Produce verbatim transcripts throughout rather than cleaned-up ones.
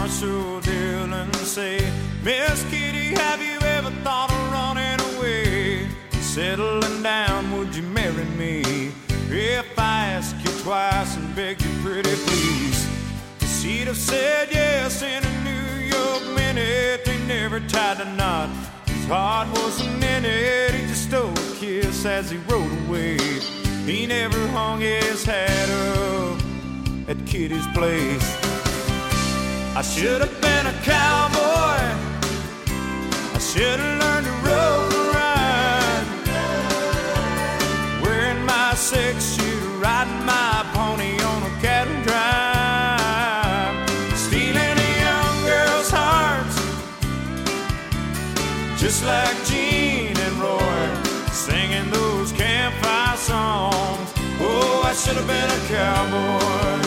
Marshall Dillon say, Miss Kitty, have you ever thought of running away? Settling down, would you marry me? If I ask you twice and beg you pretty please. She'd have said yes in a New York minute. They never tied a knot, his heart wasn't in it. He just stole a kiss as he rode away. He never hung his hat up at Kitty's place. I should have been a cowboy, I should have learned to rope and ride, wearing my six-shooter, riding my pony on a cattle drive, stealing a young girl's hearts, just like Gene and Roy, singing those campfire songs. Oh, I should have been a cowboy.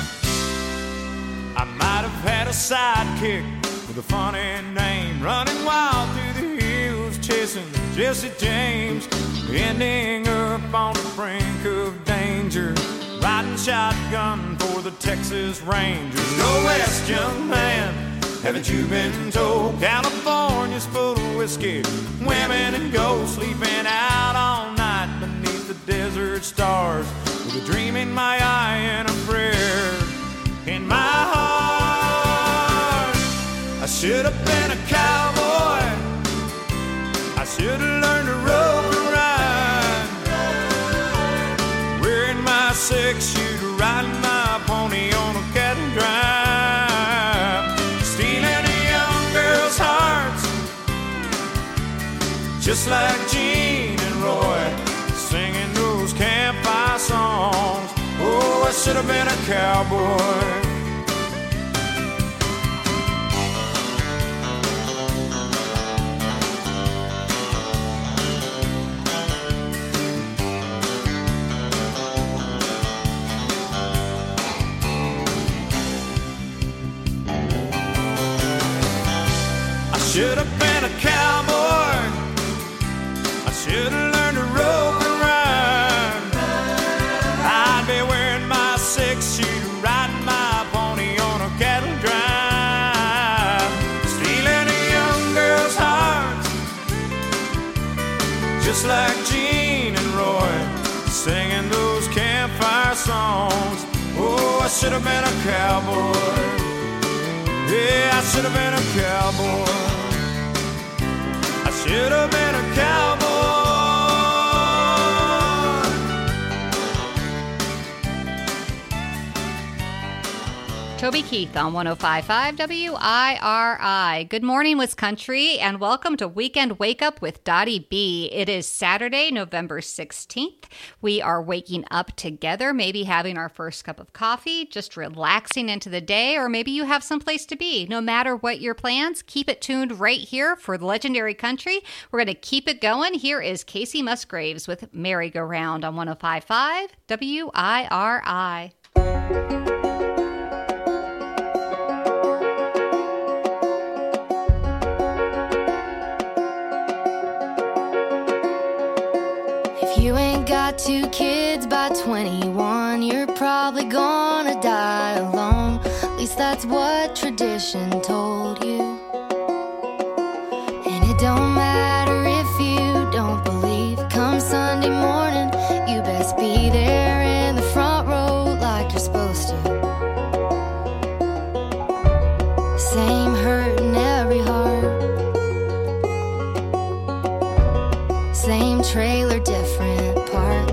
I might have had a sidekick with a funny name, running wild through the hills, chasing Jesse James, ending up on the brink of danger, riding shotgun for the Texas Rangers. Go west, young man, haven't you been told? California's full of whiskey, women and gold, sleeping out all night beneath the desert stars, with a dream in my eye and a prayer in my heart. I should have been a cowboy, I should have learned to rope and ride, wearing my six-shooter, riding my pony on a cattle drive, stealing a young girl's hearts, just like Gene and Roy, singing those campfire songs. Oh, I should have been a cowboy. I should have been a cowboy, I should have learned to rope and ride, I'd be wearing my six-shooter, riding my pony on a cattle drive, stealing a young girl's heart, just like Gene and Roy, singing those campfire songs. Oh, I should have been a cowboy. Yeah, I should have been a cowboy. I should have been a cowboy. Toby Keith on one oh five point five W I R I. Good morning, Wisconsin, and welcome to Weekend Wake Up with Dottie B. It is Saturday, November sixteenth. We are waking up together, maybe having our first cup of coffee, just relaxing into the day, or maybe you have someplace to be. No matter what your plans, keep it tuned right here for the Legendary Country. We're going to keep it going. Here is Casey Musgraves with Merry-Go-Round on one oh five point five W I R I. You ain't got two kids by twenty-one, you're probably gonna die alone. At least that's what tradition told you. And it don't matter if you don't believe. Come Sunday morning, you best be there in the front row like you're supposed to. Same hurt in every heart, same trailer, different park.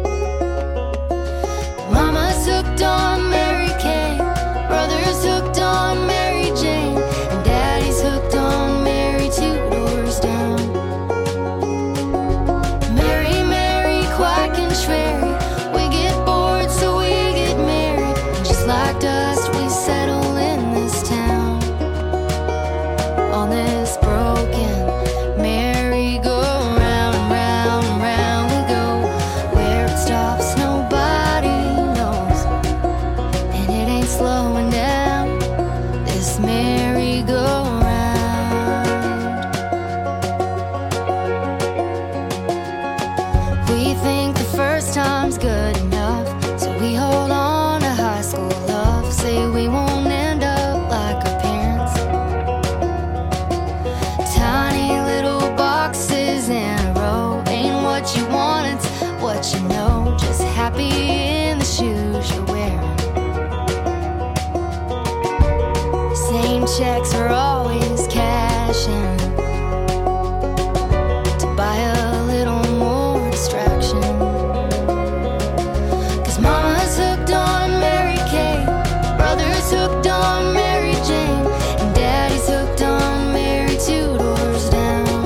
Mama's hooked on Mary Kay, brother's hooked on Mary Jane, and daddy's hooked on Mary two doors down. Mary, Mary, Quack and Sherry, we get bored so we get married, and just like dust we settle in this town, on this broken merry-go-round. Slowing down this merry-go-round. We think the first time's good enough, so we hold on to high school love. Say we won't end up like our parents. The same checks are always cashing to buy a little more distraction. Cause mama's hooked on Mary Kate, brother's hooked on Mary Jane, and daddy's hooked on Mary two doors down.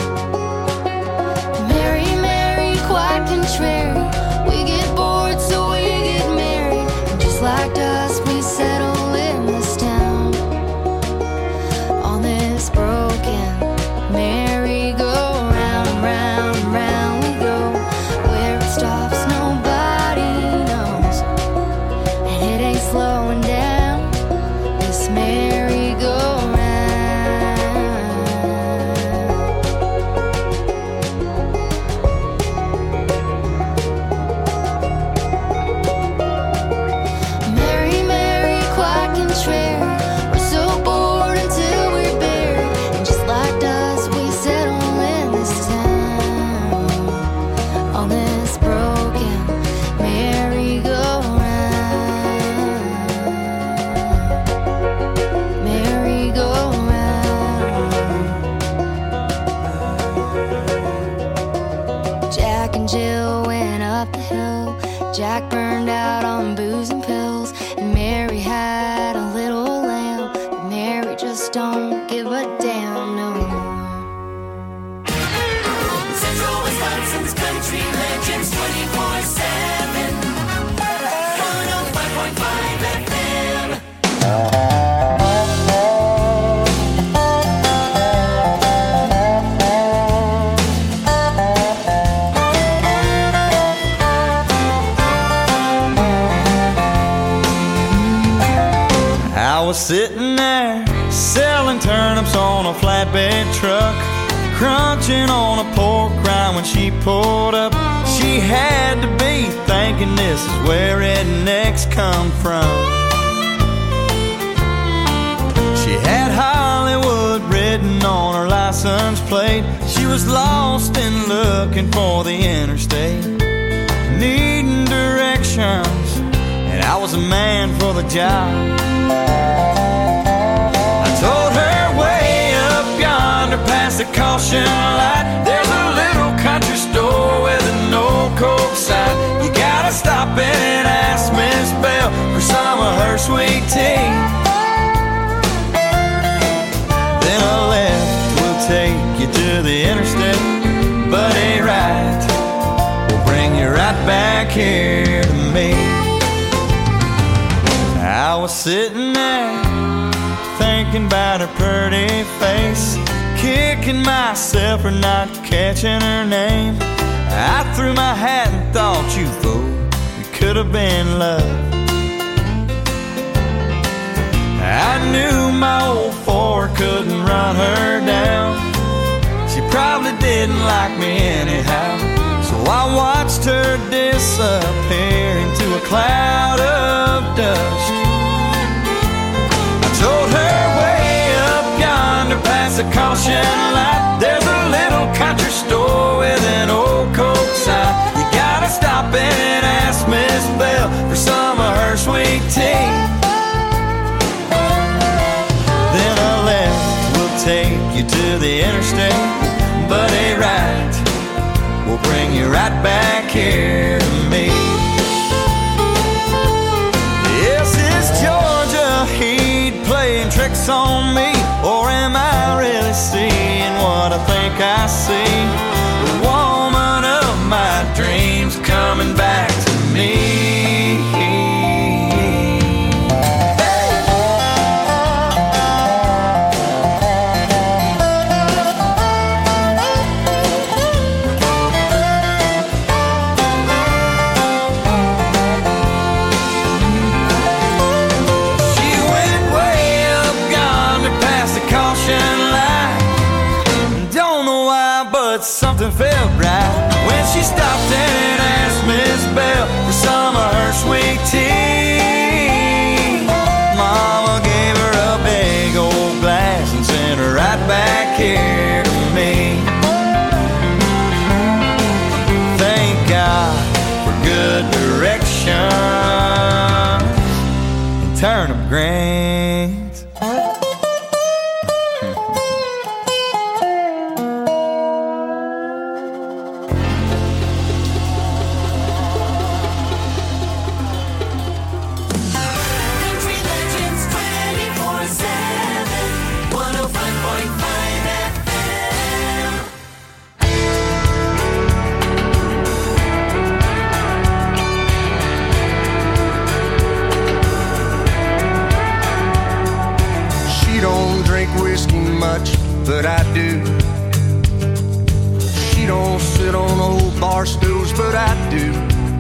Mary, Mary, quite contrary, we get bored so we get married, and just like dust we settle in this town on this broken merry-go-round, round, round we go. Where it stops nobody knows, and it ain't slowing down, this merry-go-round. Mary, Mary, quite contrary, we're so bored until we're buried, and just like dust we settle in this town on this broken merry-go-round, merry-go-round. Jack and Jill went up the hill. Jack burned out on booze and pills, and Mary had a little lamb, but Mary just don't give a damn no more. Central Wisconsin's country legends twenty-four seven. one oh five point five F M. I was sitting there selling turnips on a flatbed truck, crunching on a pork rind when she pulled up. She had to be thinking this is where rednecks come from. She had Hollywood written on her license plate. She was lost and looking for the interstate, needing directions, and I was a man for the job. I told her way up yonder past the caution light, there's a little country store with an old Coke sign. You gotta stop in and ask Miss Bell for some of her sweet tea. Then a left will take you to the interstate, but a right will bring you right back here to me. I was sitting there thinking about her pretty face, kicking myself for not catching her name. I threw my hat and thought, you fool, it could have been love. I knew my old Ford couldn't run her down. She probably didn't like me anyhow, so I watched her disappear into a cloud of dust. I told her way up yonder past the caution light, there's a little country store with an old Coke sign. You gotta stop in and ask Miss Bell for some of her sweet tea. Then a left will take you to the interstate, but a right will bring you right back here to me. Yes, it's Georgia heat playing tricks on me, or am I really seeing what I think I see? The woman of my dreams coming back to me. Something felt right when she stopped and asked Miss Bell for some of her sweet tea. Mama gave her a big old glass and sent her right back here to me. Thank God for good direction and turnip greens. Country Legends twenty-four seven, one oh five point five F M. She don't drink whiskey much, but I do. She don't sit on old bar stools, but I do.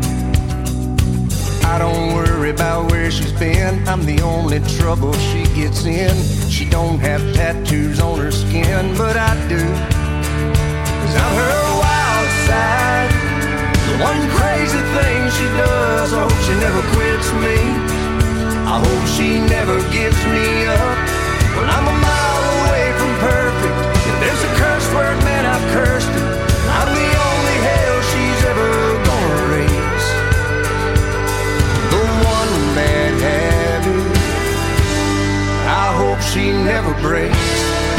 I don't worry about where she's been. I'm the only trouble she gets in. She don't have tattoos on her skin, but I do. Cause I'm her wild side. The one crazy thing she does. I hope she never quits me. I hope she never gives me up. Well, I'm a mile away from perfect. If there's a curse word, man, I've cursed it. I'm the only hell she's ever gonna raise. The one bad habit I hope she never breaks.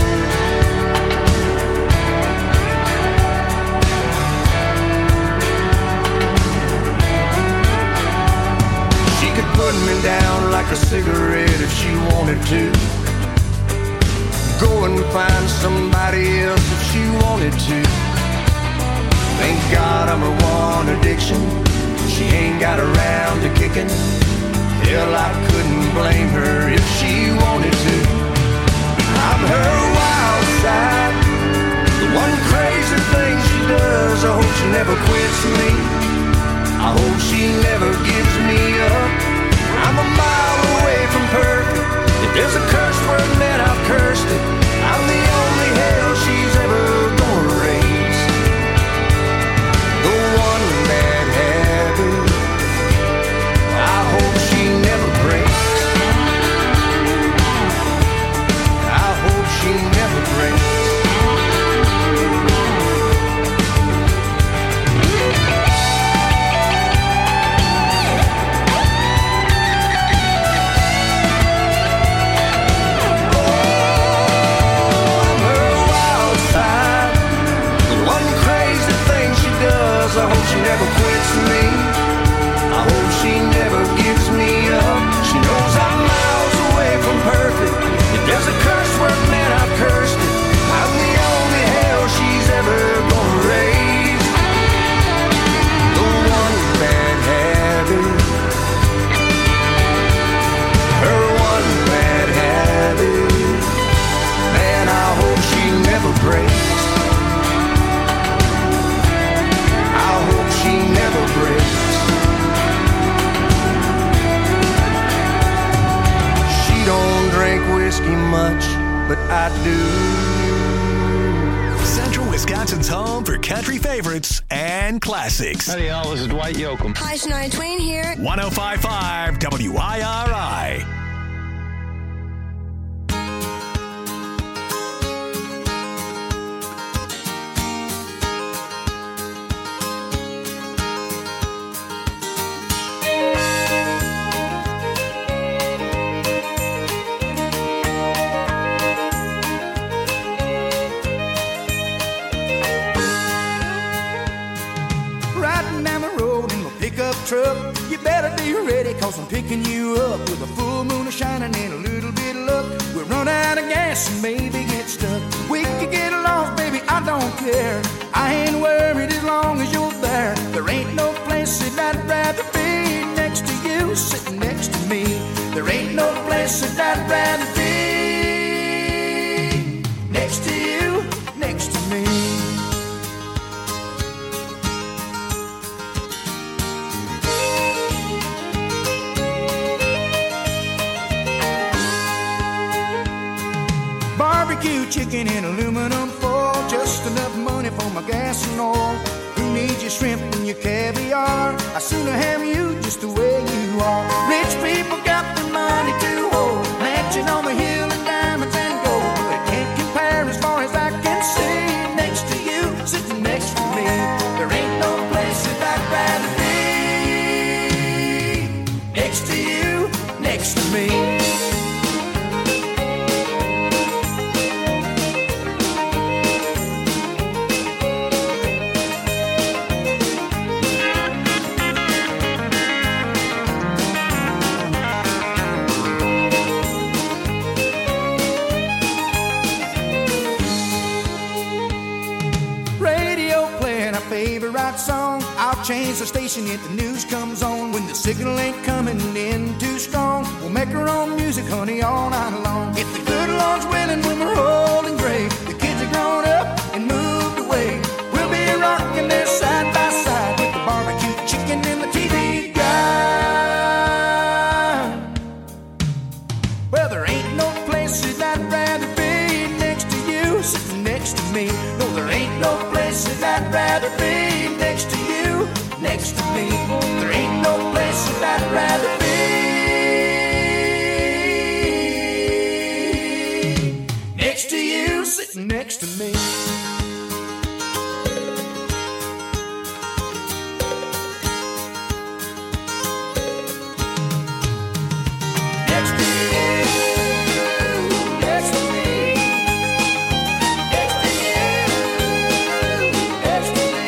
She could put me down like a cigarette if she wanted to. Go and find somebody else if she wanted to. Thank God I'm her one addiction. She ain't got around to kicking. Hell, I couldn't blame her if she wanted to. I'm her wild side. The one crazy thing she does. I hope she never quits me. I hope she never gives me up. I'm a mile away from perfect. If there's a curse word, man, I've cursed it. I'm the only hell she's ever gonna raise. The one bad habit I hope she never breaks. I hope she never breaks. I hope she never quits me. I hope she never gives me up. She knows I'm miles away from perfect. If there's a curse word, man, I've cursed it. I'm the only hell she's ever gonna raise. The one bad habit. Her one bad habit. Man, I hope she never breaks. She never breaks. She don't drink whiskey much, but I do. Central Wisconsin's home for country favorites and classics. Howdy, y'all. This is Dwight Yoakam. Hi, Shania Twain here. one oh five point five W I R I. Truck, you better be ready, cause I'm picking you up with a full moon of shining and a little bit of luck. We'll run out of gas and maybe get stuck. We could get lost, baby, I don't care. I ain't worried as long as you're there. There ain't no place that I'd rather be next to you, sitting next to me. There ain't no place that I'd rather be next to you, next to me. Barbecue chicken in aluminum foil, just enough money for my gas and oil. Who needs your shrimp and your caviar? I sooner have you just the way you are. Rich people got the money to hold, mansion on the hill and diamonds and gold. They can't compare as far as I can see. Next to you, sitting next to me. There ain't no place that I'd rather be. Next to you, next to me. change the station, yet the news comes on. When the signal ain't coming in too strong, we'll make our own music, honey, all night long. If the good Lord's willing, when we're old and gray, the kids are grown up and moved away, we'll be rocking there side by side with the barbecue chicken and the T V guide. Well, there ain't no place that I'd rather be next to you, sitting next to me. No, there ain't no place that I'd rather be next to you, next to me. There ain't no place that I'd rather be next to you, sitting next to me. Next to you, next to me. Next to you, next to me.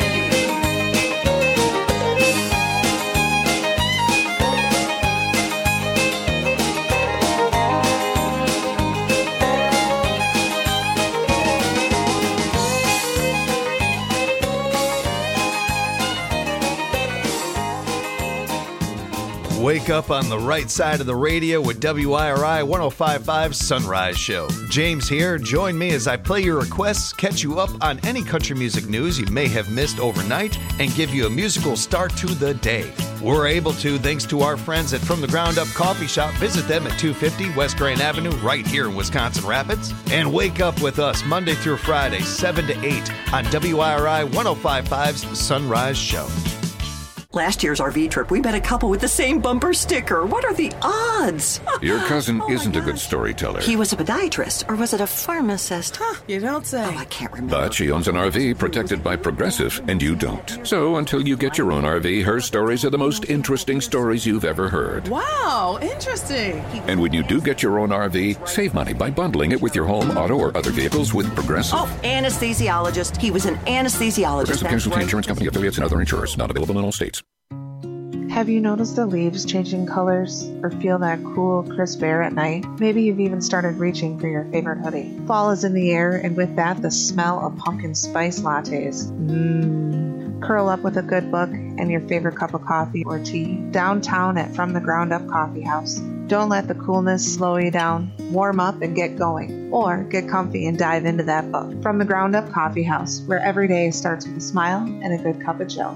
Wake up on the right side of the radio with W I R I one oh five point five Sunrise Show. James here. Join me as I play your requests, catch you up on any country music news you may have missed overnight, and give you a musical start to the day. We're able to thanks to our friends at From the Ground Up Coffee Shop. Visit them at two fifty West Grand Avenue right here in Wisconsin Rapids. And wake up with us Monday through Friday, seven to eight on W I R I one oh five point five's Sunrise Show. Last year's R V trip, we met a couple with the same bumper sticker. What are the odds? Your cousin Oh, isn't my a good gosh. storyteller. He was a podiatrist, or was it a pharmacist? Huh, You don't say. oh, I can't remember. But she owns an R V protected by Progressive, and you don't. So until you get your own R V, her stories are the most interesting stories you've ever heard. Wow, interesting. And when you do get your own R V, save money by bundling it with your home, auto, or other vehicles with Progressive. Oh, anesthesiologist. He was an anesthesiologist. Progressive That's Casualty right. Insurance Company affiliates and other insurers. Not available in all states. Have you noticed the leaves changing colors or feel that cool, crisp air at night? Maybe you've even started reaching for your favorite hoodie. Fall is in the air, and with that, the smell of pumpkin spice lattes. Mmm. Curl up with a good book and your favorite cup of coffee or tea downtown at From the Ground Up Coffee House. Don't let the coolness slow you down. Warm up and get going. Or get comfy and dive into that book. From the Ground Up Coffee House, where every day starts with a smile and a good cup of joe.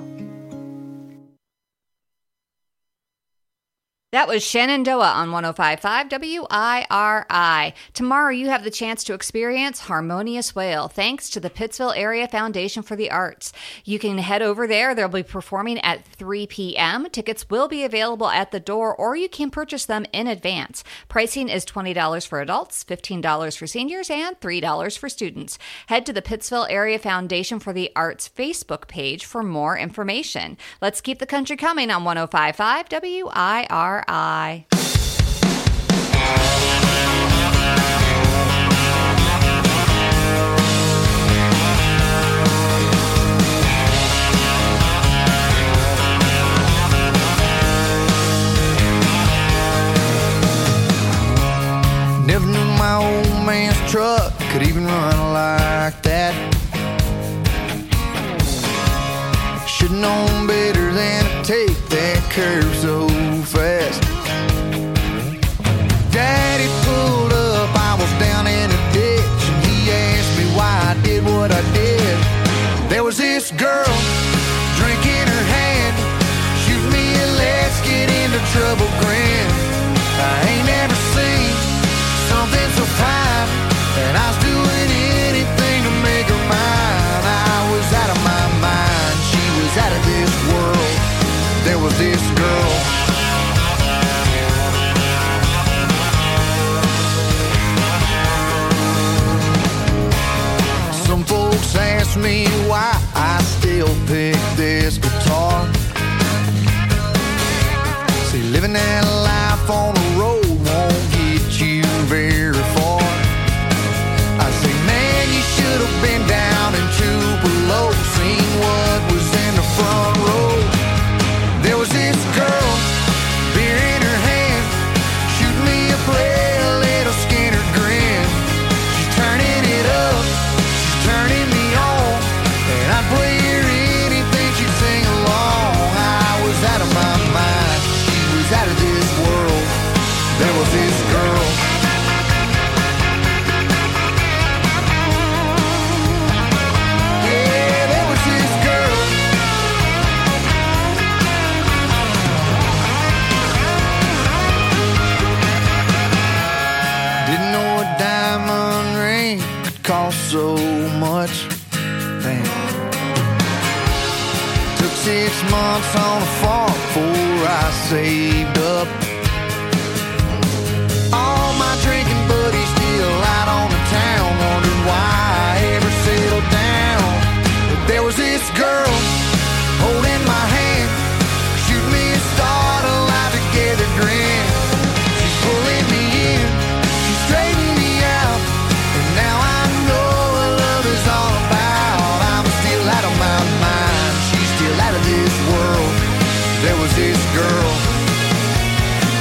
That was Shenandoah on one oh five point five W I R I. Tomorrow you have the chance to experience Harmonious Whale thanks to the Pittsville Area Foundation for the Arts. You can head over there. They'll be performing at three p.m. Tickets will be available at the door, or you can purchase them in advance. Pricing is twenty dollars for adults, fifteen dollars for seniors, and three dollars for students. Head to the Pittsville Area Foundation for the Arts Facebook page for more information. Let's keep the country coming on one oh five point five W I R I. Never knew my old man's truck could even run like that. Should've known better than to take that curve so fast. Daddy pulled up, I was down in a ditch, and he asked me why I did what I did. There was this girl, drink in her hand, shoot me a let's get into trouble grin. I ain't never seen something so fine, and I was doing anything to make her mine. I was out of my mind, she was out of this world. There was this girl. Some folks ask me why I still pick this guitar. See, living that life on the road won't get you very far. I say, man, you should have been down in Tupelo, seen what was in the front row. There was this girl, beer in her hand, shoot me a play, a little Skinner grin. She's turning it up, she's turning me on, and I'd play her anything she'd sing along. cost so much. Damn. Took six months on a farm before I saved up. All my drinking buddies still out on the town, wondering why I ever settled down. But there was this girl holding my hand, shoot me a start, a life together grin. She's pulling me in, she's straightening me out, and now I know what love is all about. I'm still out of my mind, she's still out of this world. There was this girl,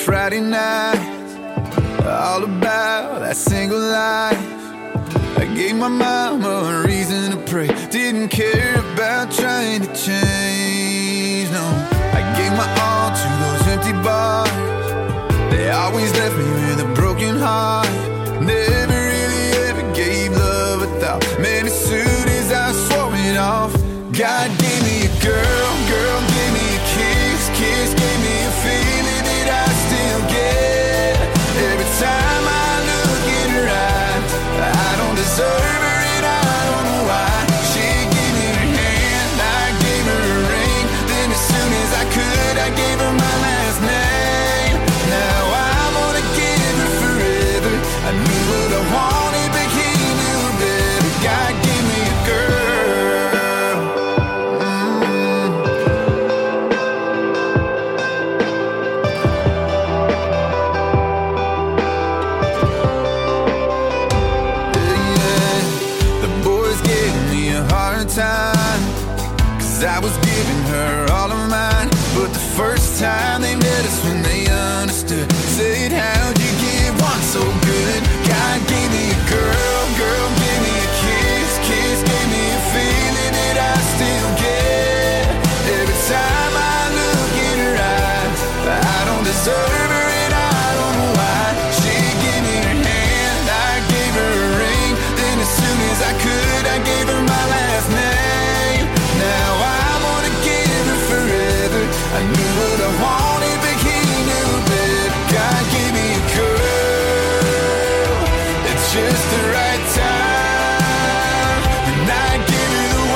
Friday nights, all about that single life. I gave my mama a reason to pray, didn't care about trying to change, no. I gave my all to those empty bars, they always left me with a broken heart. Never really ever gave love a thought, man, as soon as I swore it off. God gave me a girl, girl gave me a kiss, kiss gave me a feeling that I still get. Every time I look in her eyes, I don't deserve her and I don't know why. She gave me her hand, I gave her a ring, then as soon as I could I gave her my last name. Now I'm gonna give her forever. I knew what I wanted but he knew better. God gave me a girl. Time, cause I was giving her all of mine, but the first time they met us when they understood, said how'd you give one so good? God gave me a girl, girl gave me a kiss, kiss gave me a feeling that I still get. Every time I look in her eyes, I don't deserve her and I don't know why. She gave me her hand, I gave her a ring, then as soon as I could I gave her my last name. Now I'm gonna give her forever. I knew what I wanted but he knew better. God gave me a girl at just the right time, and I give her the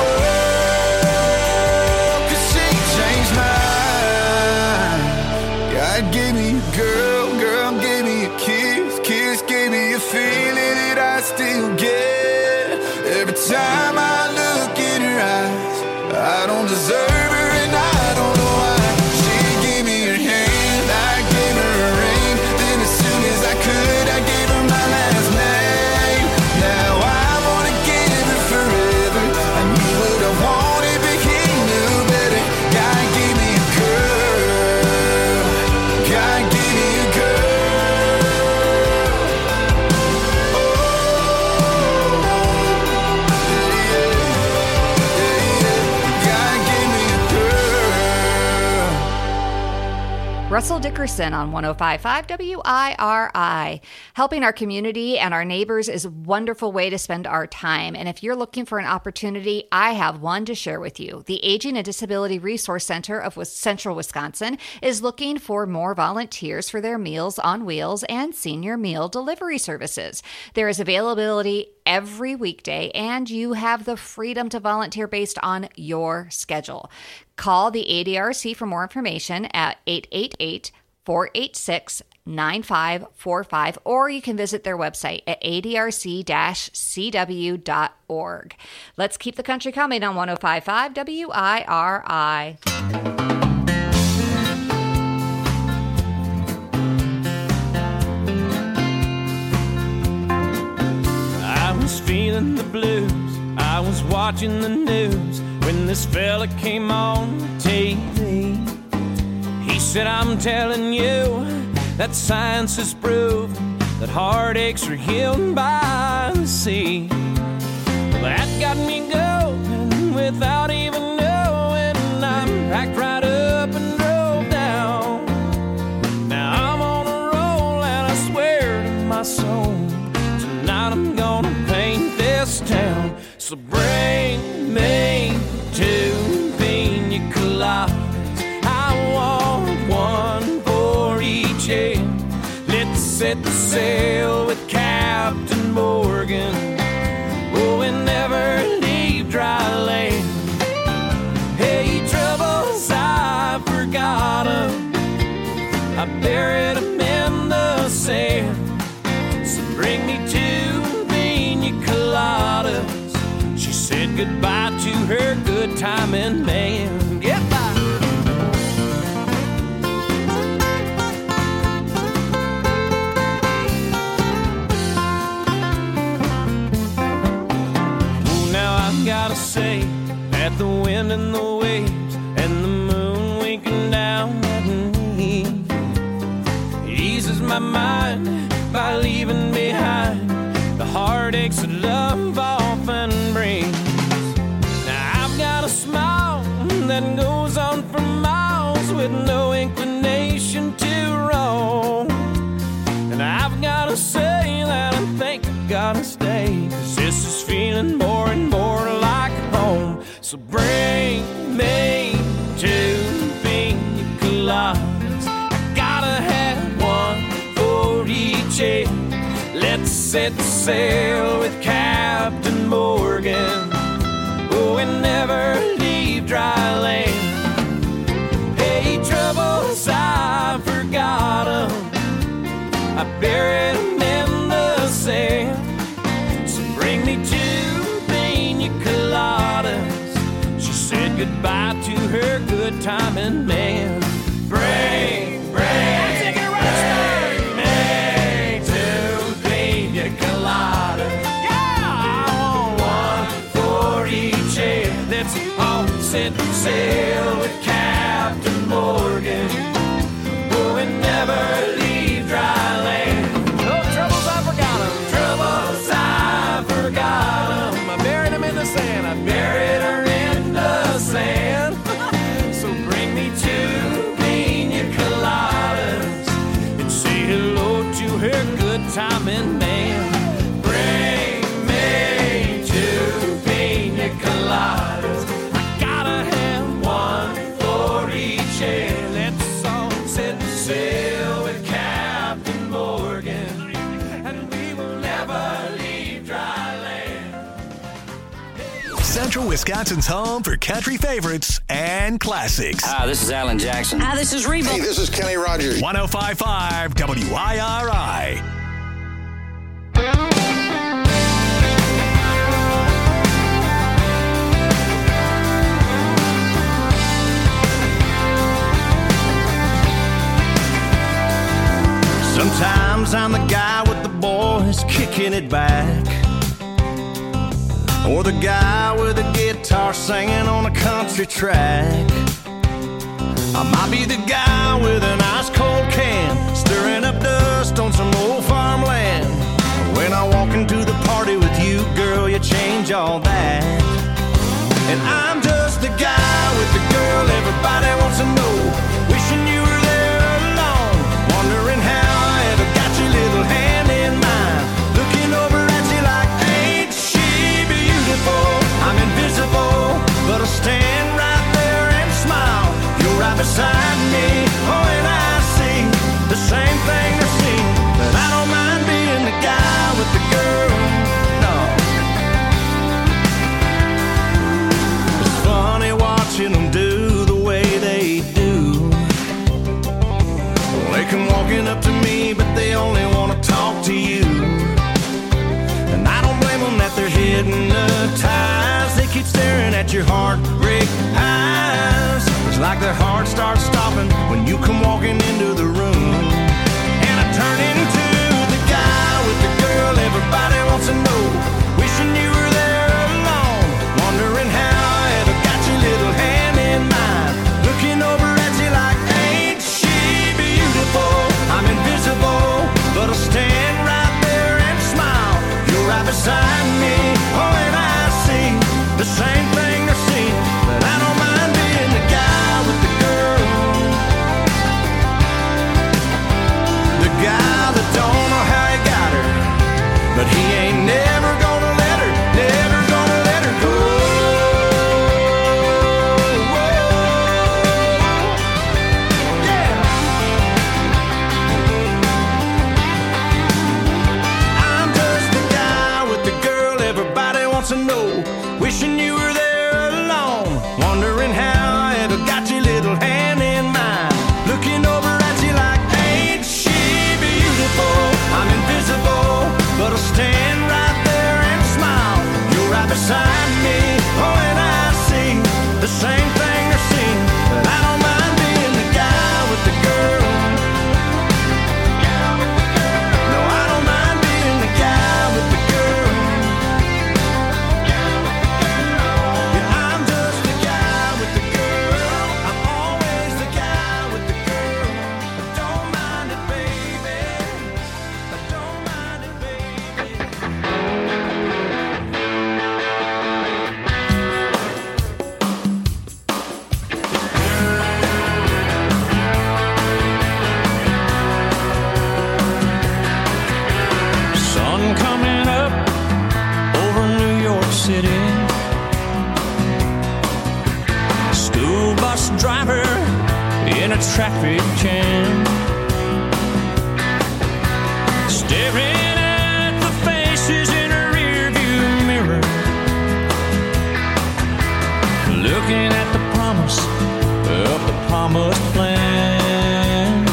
world cause she changed mine. God gave me a girl, girl gave me a kiss, kiss gave me a feeling that I still get. Every time I look in her eyes, I don't deserve her and I don't know why. She gave me her hand, I gave her a ring, then as soon as I could I gave her my last name. Now I wanna give her forever. I knew what I wanted but he knew better. God gave me a girl, God gave me a girl. Russell Dickerson on one oh five point five W I R I. Helping our community and our neighbors is a wonderful way to spend our time. And if you're looking for an opportunity, I have one to share with you. The Aging and Disability Resource Center of Central Wisconsin is looking for more volunteers for their Meals on Wheels and senior meal delivery services. There is availability every weekday, and you have the freedom to volunteer based on your schedule. Call the A D R C for more information at eight eight eight, four eight six, nine five four five, or you can visit their website at A D R C C W dot org. Let's keep the country coming on one oh five point five W I R I. I was feeling the blues, I was watching the news when this fella came on T V. He said, I'm telling you that science has proven that heartaches are healed by the sea. Well, that got me going without even knowing. I'm packed right up and drove down. Now I'm on a roll and I swear to my soul, tonight I'm gonna paint this town. So bring me two pina coladas, I want one for each end. Let's set the sail with Captain Morgan, oh, and never leave dry land. Hey, troubles, I forgot 'em, I buried 'em in the sand. So bring me two pina coladas. She said goodbye to her good timing man. Goodbye. Oh, now I've gotta say that the wind and the waves and the moon winking down at me, my mind by leaving behind the heartaches that love often brings. Now I've got a smile that goes on for miles with no inclination to roam. And I've got to say that I think I gotta stay, 'cause this is feeling more and more like home. So bring me two pina coladas. I gotta have one for each head. Let's set sail with Captain Morgan. Oh, and never leave dry land. Hey, troubles, I forgot 'em. I buried 'em in the sand. So bring me two pina coladas. She said goodbye to her good timing man. Bring, bring, take it right, bring me two pina coladas. Yeah, I want one for each head. Let's all set sail with Captain Morgan. Oh, and never leave dry land. Oh, troubles, I forgot 'em. Troubles, I forgot 'em. I buried 'em in the sand. I buried her in the sand. So bring me two pina coladas and say hello to her good timing man. Bring me two pina coladas. I gotta have one for each head. Let's all set sail with Captain Morgan, and we will never leave dry land. Central Wisconsin's home for country favorites and classics. Hi, this is Alan Jackson. Hi, this is Reba. Hey, this is Kenny Rogers. one oh five point five W I R I. Sometimes I'm the guy with the boys kicking it back, or the guy with a guitar singing on a country track. I might be the guy with an ice cold can stirring up dust on some old farmland. When I walk into the party with you, girl, you change all that. And I'm just the guy with the girl everybody wants to know, wishing you were there alone, wondering how I ever got your little hand in mine, looking over at you like, ain't she beautiful? I'm invisible, but I'll stand right there and smile. You're right beside me, oh, and I see the same thing I see, but I don't mind being the guy with the girl, no. It's funny watching them do the way they do. They come walking up to me, but they only want to talk to you. And I don't blame them that they're hypnotized. They keep staring at your heartbreak eyes. It's like their heart starts stopping when you come walking into the room. And I turn into the guy with the girl everybody wants to know, wishing you were there alone, wondering how I ever got your little hand in mine, looking over at you like, ain't she beautiful? I'm invisible, but I'll stand right there and smile. You're right beside me, oh, and I see the same thing I see, but I don't mind being the guy with the girl. traffic jam. Staring at the faces in a rearview mirror, looking at the promise of the promised land.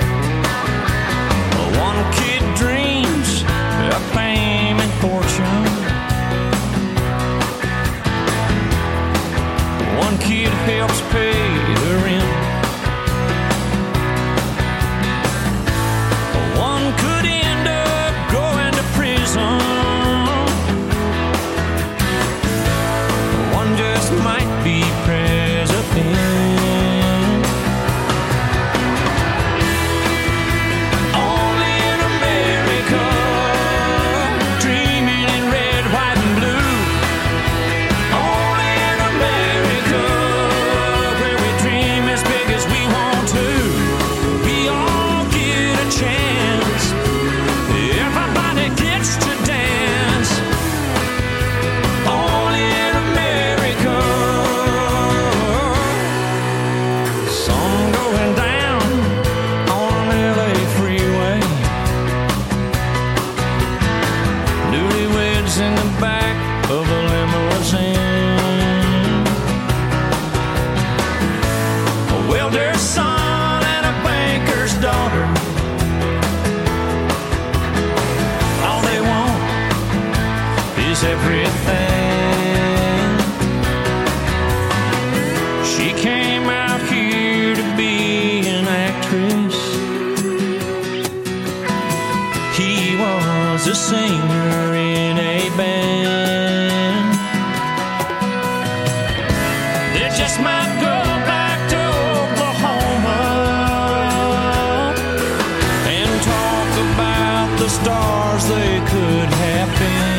One kid dreams of fame and fortune. One kid helps pay the rent. One could end up going to prison. One just might be president. Everything. She came out here to be an actress. He was a singer in a band. They just might go back to Oklahoma and talk about the stars they could have been.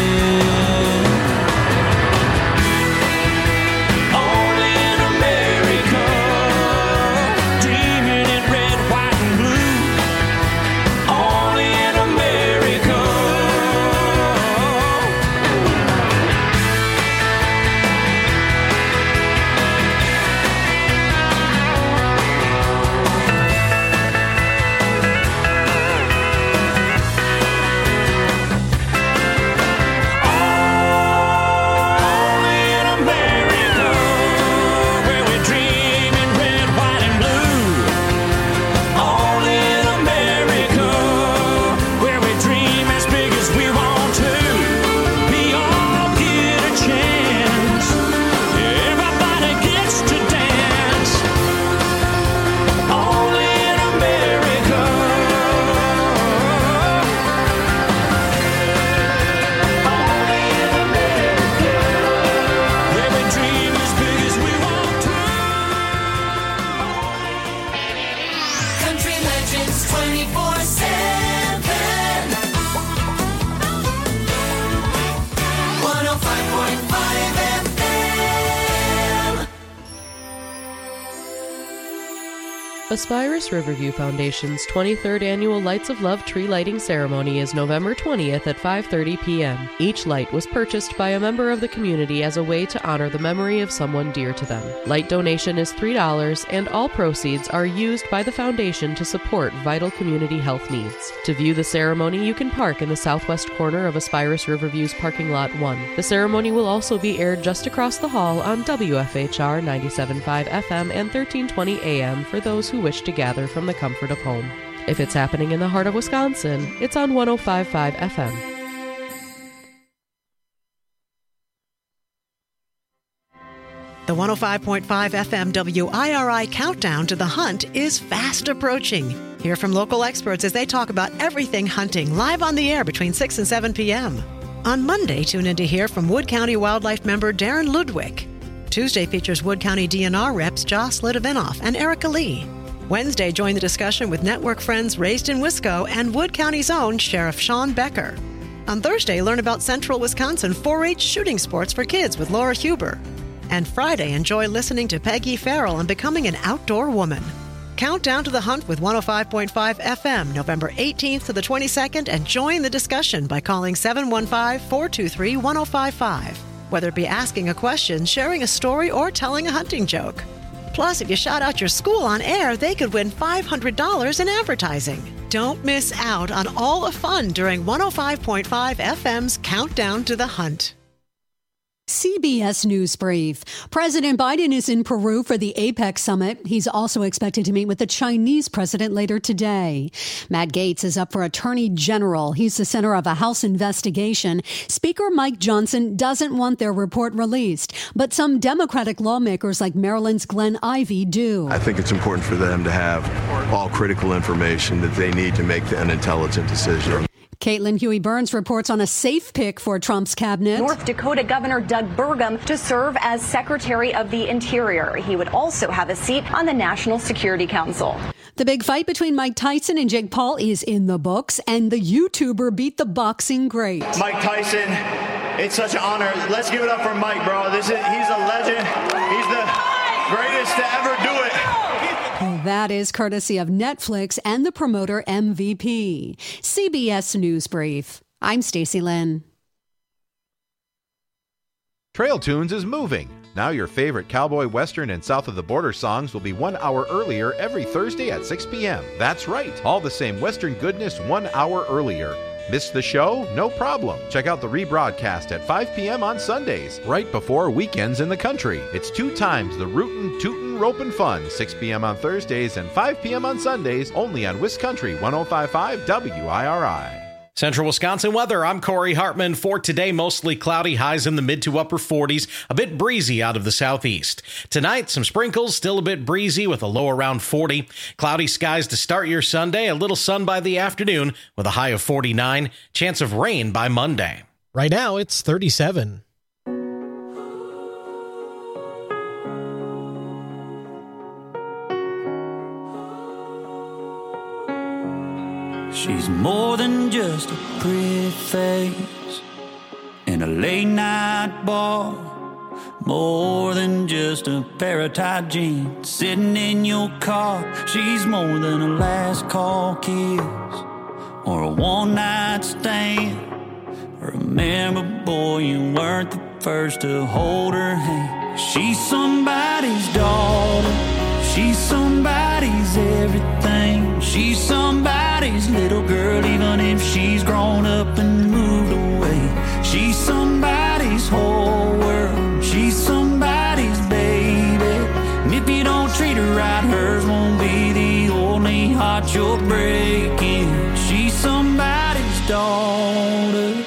Aspirus Riverview Foundation's twenty-third Annual Lights of Love Tree Lighting Ceremony is November twentieth at five thirty p.m. Each light was purchased by a member of the community as a way to honor the memory of someone dear to them. Light donation is three dollars, and all proceeds are used by the foundation to support vital community health needs. To view the ceremony, you can park in the southwest corner of Aspirus Riverview's parking lot one. The ceremony will also be aired just across the hall on W F H R ninety-seven point five F M and thirteen twenty A M for those who wish to gather from the comfort of home. If it's happening in the heart of Wisconsin, it's on one oh five point five F M. The one oh five point five F M W I R I countdown to the hunt is fast approaching. Hear from local experts as they talk about everything hunting live on the air between six and seven p.m. On Monday, tune in to hear from Wood County Wildlife member Darren Ludwig. Tuesday features Wood County D N R reps Joss Litvinoff and Erica Lee. Wednesday, join the discussion with network friends Raised in Wisco and Wood County's own Sheriff Sean Becker. On Thursday, learn about Central Wisconsin four H shooting sports for kids with Laura Huber. And Friday, enjoy listening to Peggy Farrell and becoming an outdoor woman. Count down to the hunt with one oh five point five F M, November eighteenth to the twenty-second, and join the discussion by calling seven one five, four two three, one oh five five. Whether it be asking a question, sharing a story, or telling a hunting joke. Plus, if you shout out your school on air, they could win five hundred dollars in advertising. Don't miss out on all the fun during one oh five point five F M's Countdown to the Hunt. C B S News Brief. President Biden is in Peru for the APEC summit. He's also expected to meet with the Chinese president later today. Matt Gaetz is up for Attorney General. He's the center of a House investigation. Speaker Mike Johnson doesn't want their report released, but some Democratic lawmakers like Maryland's Glenn Ivey do. I think it's important for them to have all critical information that they need to make an intelligent decision. Caitlin Huey-Burns reports on a safe pick for Trump's cabinet. North Dakota Governor Doug Burgum to serve as Secretary of the Interior. He would also have a seat on the National Security Council. The big fight between Mike Tyson and Jake Paul is in the books, and the YouTuber beat the boxing great. Mike Tyson, it's such an honor. Let's give it up for Mike, bro. This is, he's a legend. He's the greatest to ever do it. That is courtesy of Netflix and the promoter M V P. C B S News Brief. I'm Stacey Lynn. Trail Tunes is moving. Now your favorite cowboy, western, and south of the border songs will be one hour earlier every Thursday at six p.m. That's right, all the same western goodness one hour earlier. Missed the show? No problem. Check out the rebroadcast at five p.m. on Sundays, right before weekends in the country. It's two times the rootin', tootin', ropin' fun, six p.m. on Thursdays and five p.m. on Sundays, only on Wiscountry one oh five point five W I R I. Central Wisconsin weather. I'm Corey Hartman. For today, mostly cloudy, highs in the mid to upper forties, a bit breezy out of the southeast. Tonight, some sprinkles, still a bit breezy with a low around forty. Cloudy skies to start your Sunday, a little sun by the afternoon with a high of forty-nine. Chance of rain by Monday. Right now, it's thirty-seven. She's more than just a pretty face in a late night bar, more than just a pair of tight jeans sitting in your car. She's more than a last call kiss or a one night stand. Remember, boy, you weren't the first to hold her hand. She's somebody's daughter, she's somebody's everything. She's somebody's little girl, even if she's grown up and moved away. She's somebody's whole world, she's somebody's baby. And if you don't treat her right, hers won't be the only heart you're breaking. She's somebody's daughter.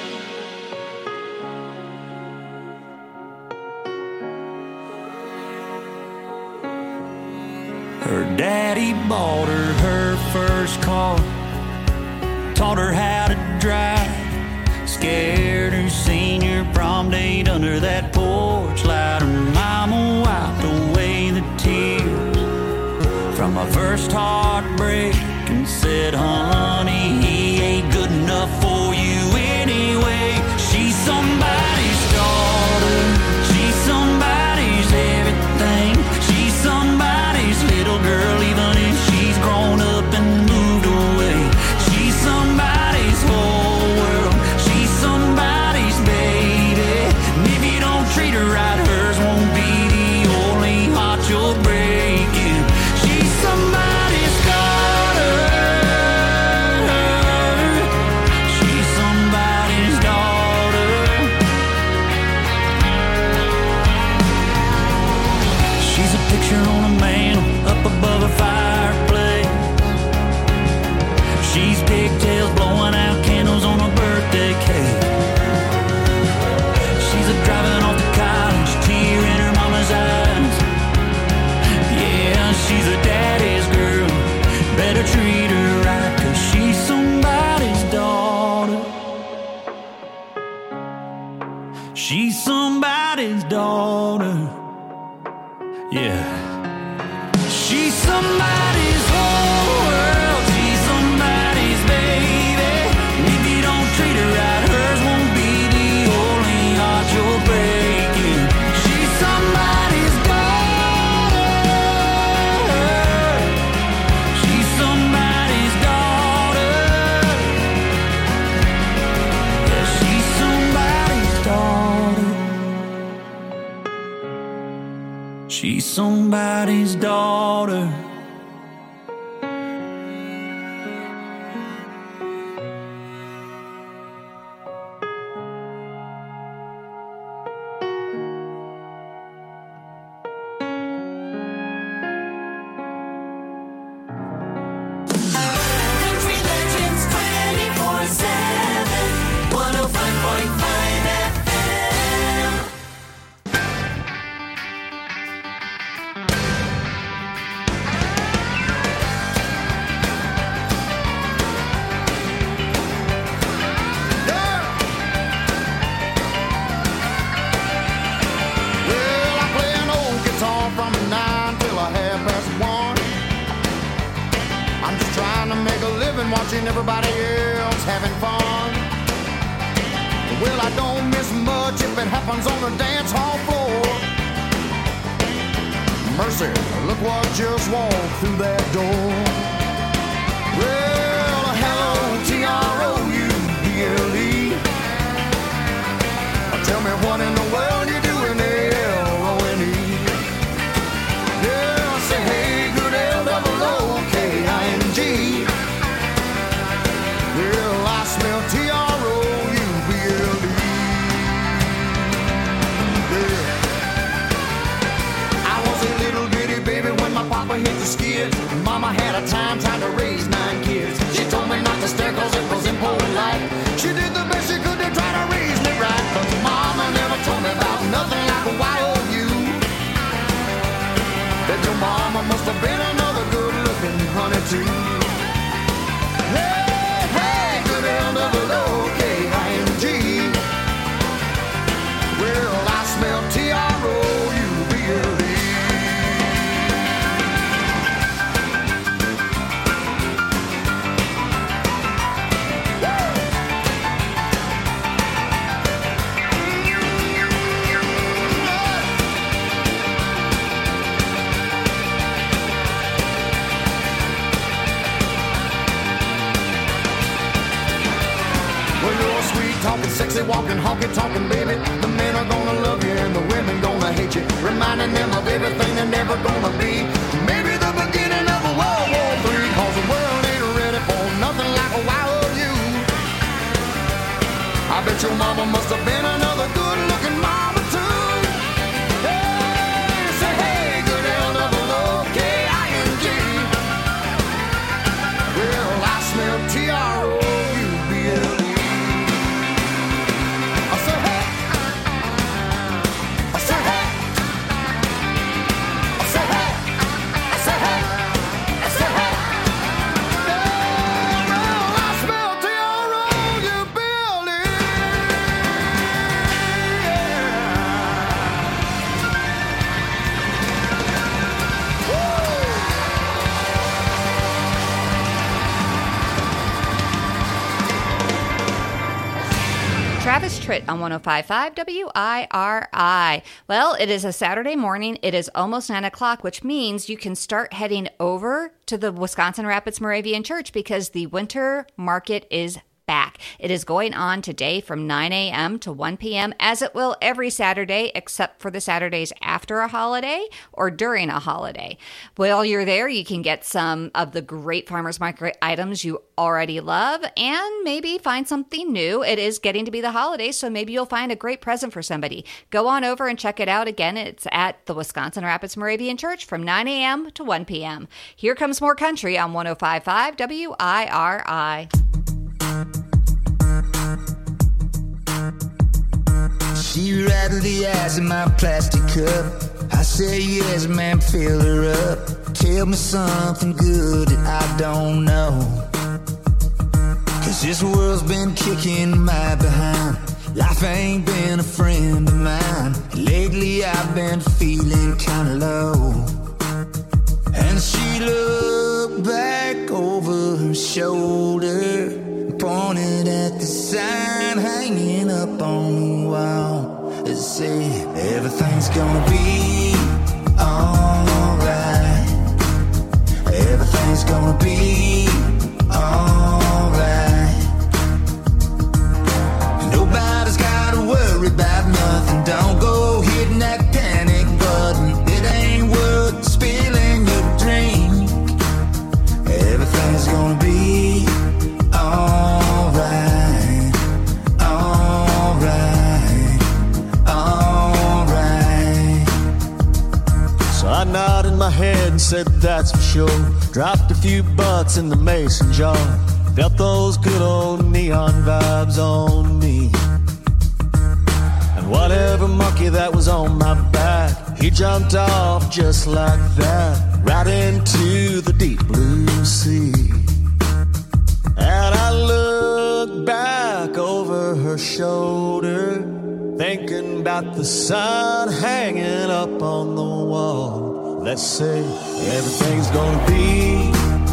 Her daddy bought her her first car, taught her how to drive, scared her senior prom date under that porch light. Her mama wiped away the tears from my first heartbreak and said, honey, he ain't good enough for you anyway. She's somebody's daughter, she's somebody's everything. She's somebody's little girl, even if she's grown up and moved away. She's somebody's whole world, she's somebody's baby. And if you don't treat her right, hers won't be the only heart you're breaking. She's somebody's daughter, she's somebody's daughter. She's a picture on a mantle up above a fireplace. She's pigtails blowing out candles on a birthday cake. She's a driving off to college, tear in her mama's eyes. Yeah, she's a daddy's girl, better treat her right, 'cause she's somebody's daughter. She's somebody's daughter. Yeah. She's somebody's whole world, she's somebody's baby. And if you don't treat her right, hers won't be the only heart you're breaking. She's somebody's daughter, she's somebody's daughter. Yeah, she's somebody's daughter. She's somebody's daughter. Watching everybody else having fun. Well, I don't miss much if it happens on the dance hall floor. Mercy, look what just walked through that door. Well, hello, T R O U B L E. Tell me what in the world you doing there, L O N E. Yeah, say hey, good L O O K I N G. Well, I smell T R O U B L E. Yeah. I was a little bitty baby when my papa hit the skids. Mama had a time trying to raise nine kids. She told me not to stare cause it was impolite. She did the best she could to try to raise me right. But mama never told me about nothing like a Y O U. That your mama must have been another good looking honey too. L O K I N G. Well, I smell T R O U B L E. Talking sexy, walking, honky, talking, baby. The men are gonna love you and the women gonna hate you. Reminding them of everything they're never gonna be. Maybe the beginning of a World War Three. Cause the world ain't ready for nothing like a Y O U. I bet your mama must have been another good looking mama too. Hey, say hey, good L O O K I N G. Well, I smell T R O U B L E. Travis Tritt on one oh five point five W I R I. Well, it is a Saturday morning. It is almost nine o'clock, which means you can start heading over to the Wisconsin Rapids Moravian Church because the winter market is back. It is going on today from nine a.m. to one p.m. as it will every Saturday except for the Saturdays after a holiday or during a holiday. While you're there, you can get some of the great farmers market items you already love and maybe find something new. It is getting to be the holidays, so maybe you'll find a great present for somebody. Go on over and check it out. Again, it's at the Wisconsin Rapids Moravian Church from nine a.m. to one p.m. Here comes more country on one oh five point five W I R I. She rattled the ice in my plastic cup. I said yes, man, fill her up. Tell me something good that I don't know. Cause this world's been kicking my behind. Life ain't been a friend of mine. Lately I've been feeling kinda low. And she looked back over her shoulder, pointed at the sign hanging up on the wall. It said, everything's gonna be alright. Everything's gonna be alright. Nobody's gotta worry about nothing. Don't go hitting that panic button. It ain't worth said that's for sure. Dropped a few bucks in the mason jar. Felt those good old neon vibes on me. And whatever monkey that was on my back, he jumped off just like that, right into the deep blue sea. And I looked back over her shoulder, thinking about the sun hanging up on the wall. Let's say everything's gonna be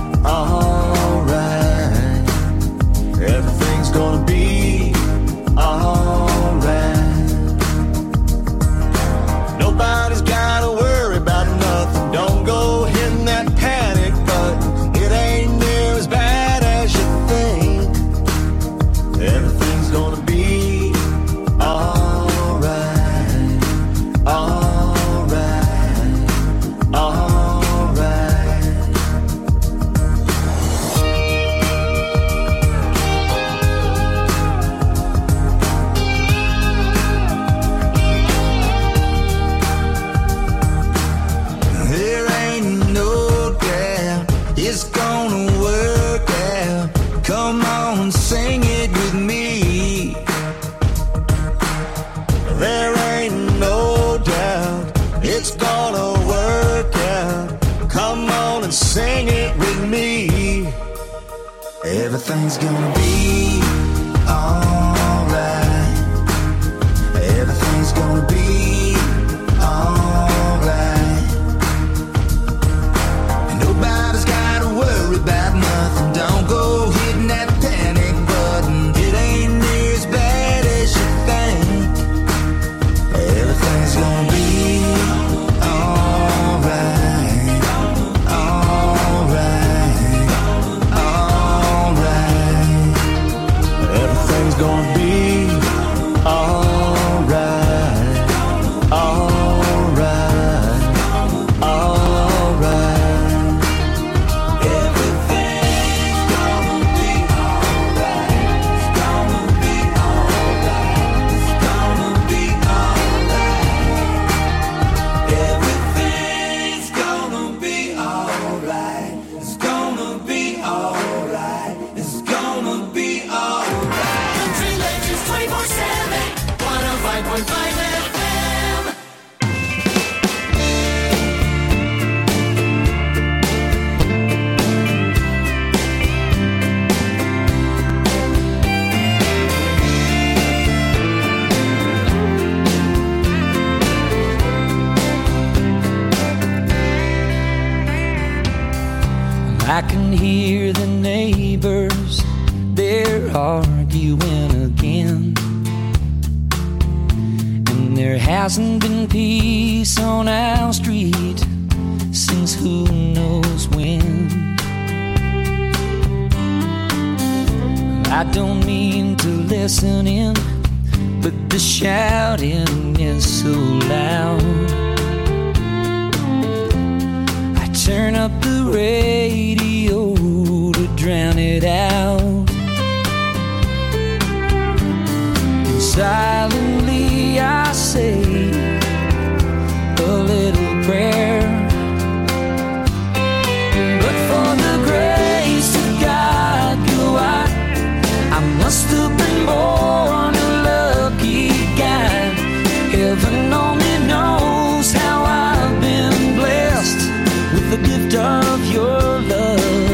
alright. Everything's gonna be alright. Nobody's gotta worry about nothing. Don't go hitting that panic button. It ain't near as bad as you think. Everything's gonna be alright. Alright. Alright. There ain't no doubt it's gonna work out. Come on, sing it with me. There ain't no doubt it's gonna work out. Come on and sing it with me. Everything's gonna be alright. Everything's gonna be alright. Nobody's gotta worry about nothing. Don't go hitting that panic button. It ain't near as bad as you think. Everything's gonna be alright. Alright. Alright. Everything's gonna be alright. Alright. Alright. Everything's gonna be alright. It's gonna be alright. It's gonna be alright. Everything's gonna be alright. It's gonna be alright. It's gonna be alright. Country Legends twenty-four seven, one oh five point five F M. I can hear the neighbors, they're arguing again. And there hasn't been peace on our street since who knows when. I don't mean to listen in, but the shouting is so loud. I turn up the radio to drown it out. And silently I say a little prayer. But for the grace of God, you know I, I must have been born a lucky guy. Heaven only knows how I've been blessed with the gift of your love.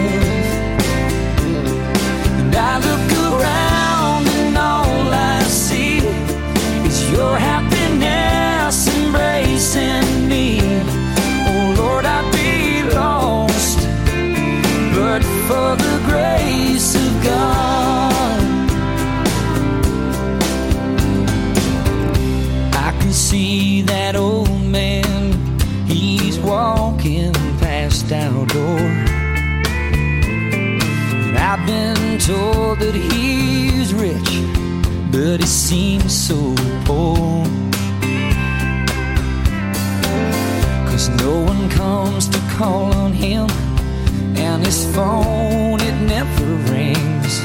And I look around and all I see is your happiness embracing me. Oh Lord, I'd be lost but for the grace of God. I can see that old man, he's walking past our door. And I've been told that he's rich, but he seems so poor. 'Cause no one comes to call on him, and his phone, it never rings.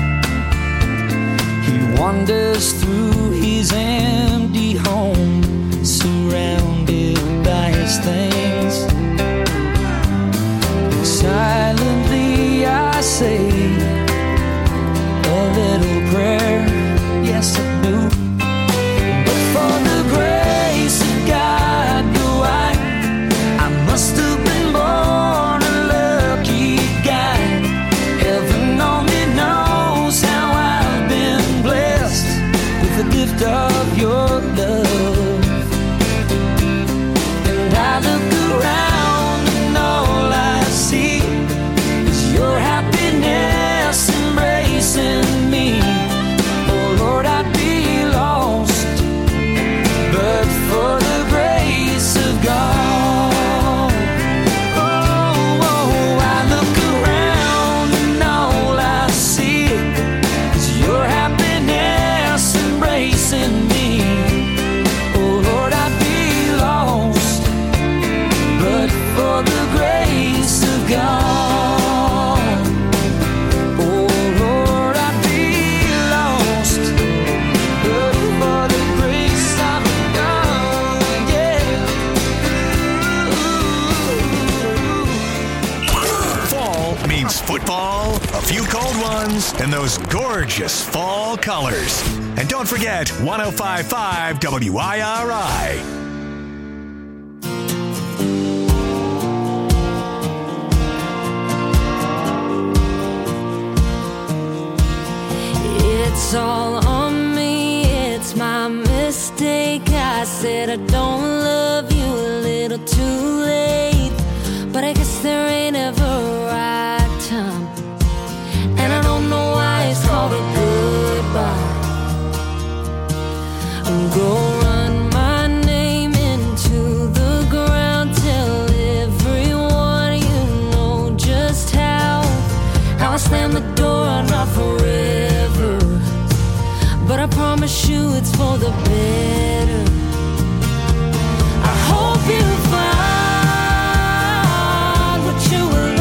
He wanders through his empty home, surrounded by his things. snow, a few cold ones, and those gorgeous fall colors. And don't forget one oh five point five W I R I. It's all on me, it's my mistake. I said I don't love you a little too late, but I guess there ain't ever a right time, and I don't know why it's called a goodbye. I'm gonna run my name into the ground, tell everyone you know just how, how I slam the door, not forever, but I promise you it's for the better. I hope you find what you will